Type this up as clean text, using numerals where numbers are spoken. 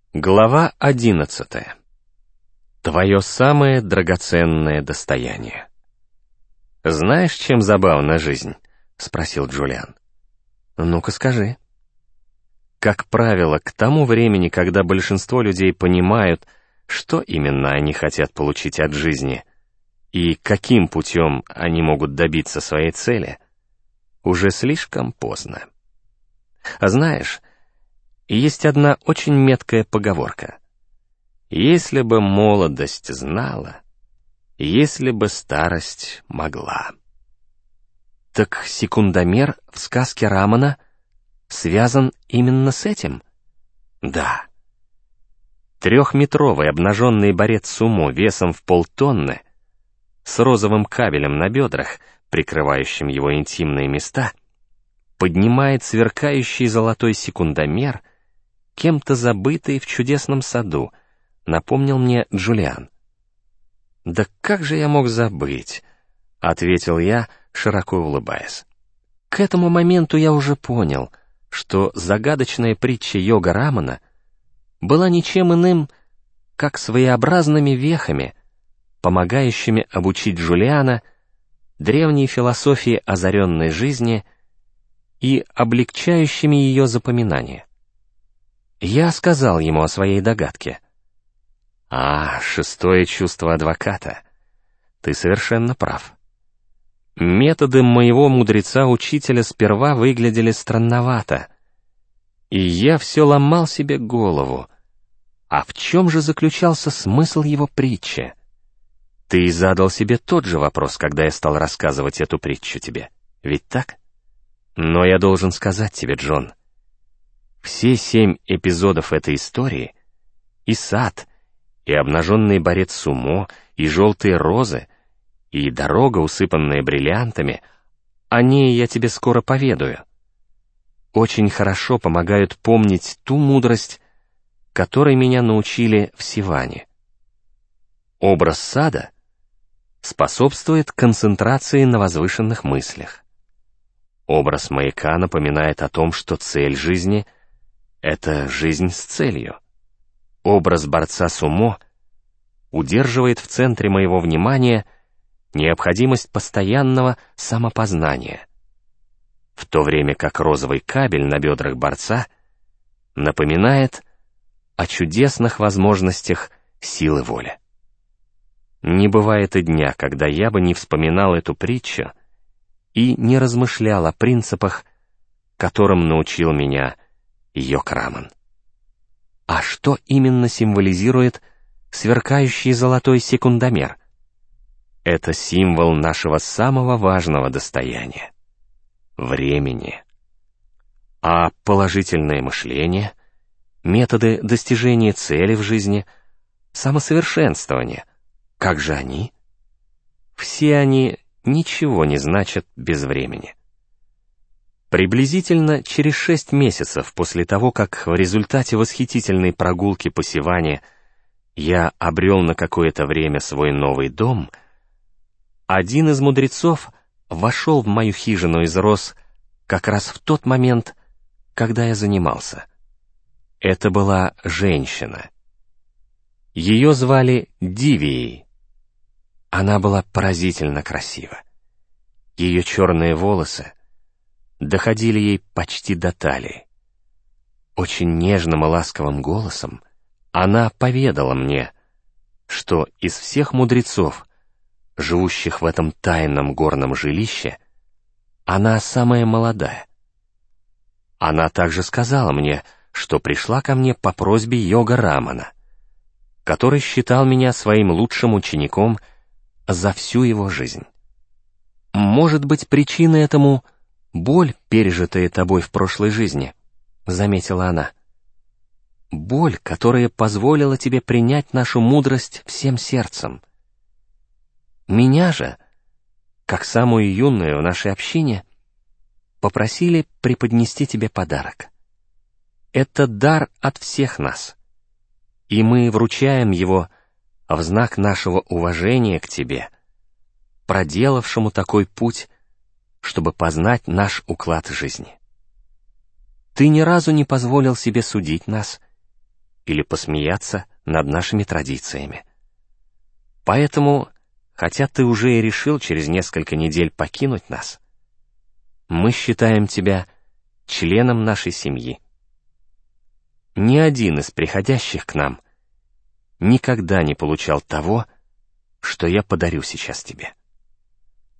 Глава 11. Твое самое драгоценное достояние. «Знаешь, чем забавна жизнь?» — спросил Джулиан. «Ну-ка скажи». Как правило, к тому времени, когда большинство людей понимают, что именно они хотят получить от жизни и каким путем они могут добиться своей цели, уже слишком поздно. А знаешь, есть одна очень меткая поговорка. Если бы молодость знала, если бы старость могла. Так секундомер в сказке Рамана связан именно с этим? Да. 3-метровый обнаженный борец сумо весом в полтонны, с розовым кабелем на бедрах, прикрывающим его интимные места, поднимает сверкающий золотой секундомер, кем-то забытый в чудесном саду, напомнил мне Джулиан. «Да как же я мог забыть?» — ответил я, широко улыбаясь. К этому моменту я уже понял, что загадочная притча Йога Рамана была ничем иным, как своеобразными вехами, помогающими обучить Джулиана древней философии озаренной жизни и облегчающими ее запоминание. Я сказал ему о своей догадке. «Шестое чувство адвоката. Ты совершенно прав. Методы моего мудреца-учителя сперва выглядели странновато, и я все ломал себе голову. А в чем же заключался смысл его притчи? Ты задал себе тот же вопрос, когда я стал рассказывать эту притчу тебе, ведь так? Но я должен сказать тебе, Джон, все 7 эпизодов этой истории, и сад, и обнаженный борец сумо, и желтые розы, и дорога, усыпанная бриллиантами, о ней я тебе скоро поведаю, очень хорошо помогают помнить ту мудрость, которой меня научили в Сиване. Образ сада способствует концентрации на возвышенных мыслях. Образ маяка напоминает о том, что цель жизни — это жизнь с целью. Образ борца сумо удерживает в центре моего внимания необходимость постоянного самопознания, в то время как розовый кабель на бедрах борца напоминает о чудесных возможностях силы воли. Не бывает и дня, когда я бы не вспоминал эту притчу и не размышлял о принципах, которым научил меня Йога Раман. А что именно символизирует сверкающий золотой секундомер? Это символ нашего самого важного достояния — времени. А положительное мышление, методы достижения цели в жизни, самосовершенствование, как же они? Все они ничего не значат без времени. Приблизительно через 6 месяцев после того, как в результате восхитительной прогулки по Сиване я обрел на какое-то время свой новый дом, один из мудрецов вошел в мою хижину из роз как раз в тот момент, когда я занимался. Это была женщина. Ее звали Дивией. Она была поразительно красива. Ее черные волосы доходили ей почти до талии. Очень нежным и ласковым голосом она поведала мне, что из всех мудрецов, живущих в этом тайном горном жилище, она самая молодая. Она также сказала мне, что пришла ко мне по просьбе Йога Рамана, который считал меня своим лучшим учеником за всю его жизнь. Может быть, причиной этому боль, пережитая тобой в прошлой жизни, заметила она. Боль, которая позволила тебе принять нашу мудрость всем сердцем. Меня же, как самую юную в нашей общине, попросили преподнести тебе подарок. Это дар от всех нас, и мы вручаем его в знак нашего уважения к тебе, проделавшему такой путь, чтобы познать наш уклад жизни. Ты ни разу не позволил себе судить нас или посмеяться над нашими традициями. Поэтому, хотя ты уже и решил через несколько недель покинуть нас, мы считаем тебя членом нашей семьи. Ни один из приходящих к нам никогда не получал того, что я подарю сейчас тебе.